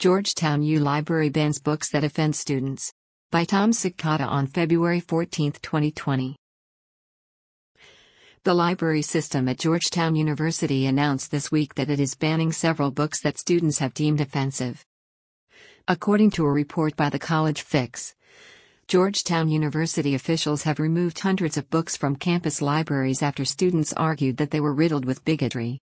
Georgetown U Library bans books that offend students. By Tom Cicada on February 14, 2020. The library system at Georgetown University announced this week that it is banning several books that students have deemed offensive. According to a report by the College Fix, Georgetown University officials have removed hundreds of books from campus libraries after students argued that they were riddled with bigotry.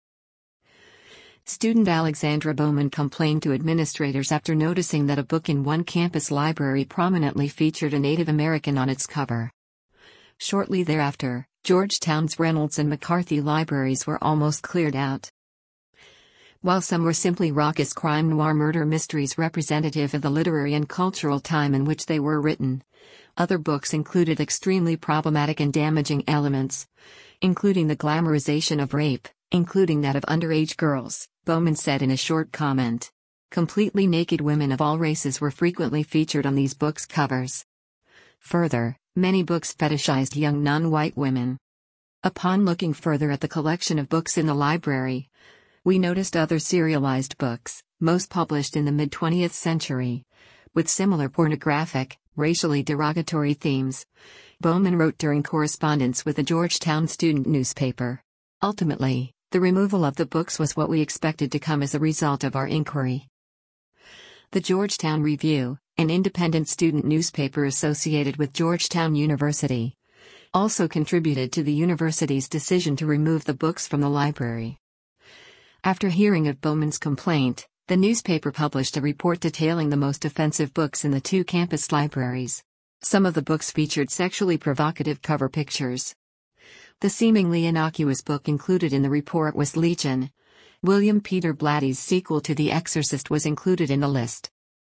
Student Alexandra Bowman complained to administrators after noticing that a book in one campus library prominently featured a Native American on its cover. Shortly thereafter, Georgetown's Reynolds and McCarthy libraries were almost cleared out. While some were simply raucous crime noir murder mysteries representative of the literary and cultural time in which they were written, other books included extremely problematic and damaging elements, including the glamorization of rape, including that of underage girls, Bowman said in a short comment. Completely naked women of all races were frequently featured on these books' covers. Further, many books fetishized young non-white women. Upon looking further at the collection of books in the library, we noticed other serialized books, most published in the mid-20th century, with similar pornographic, racially derogatory themes, Bowman wrote during correspondence with the Georgetown student newspaper. Ultimately, the removal of the books was what we expected to come as a result of our inquiry. The Georgetown Review, an independent student newspaper associated with Georgetown University, also contributed to the university's decision to remove the books from the library. After hearing of Bowman's complaint, the newspaper published a report detailing the most offensive books in the two campus libraries. Some of the books featured sexually provocative cover pictures. The seemingly innocuous book included in the report was Legion. William Peter Blatty's sequel to The Exorcist was included in the list.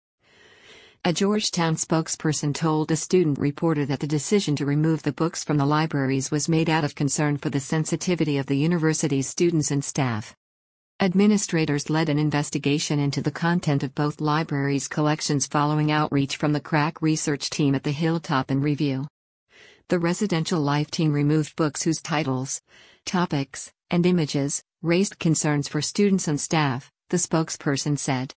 A Georgetown spokesperson told a student reporter that the decision to remove the books from the libraries was made out of concern for the sensitivity of the university's students and staff. Administrators led an investigation into the content of both libraries' collections following outreach from the crack research team at the Hilltop and Review. The Residential Life team removed books whose titles, topics, and images raised concerns for students and staff, the spokesperson said.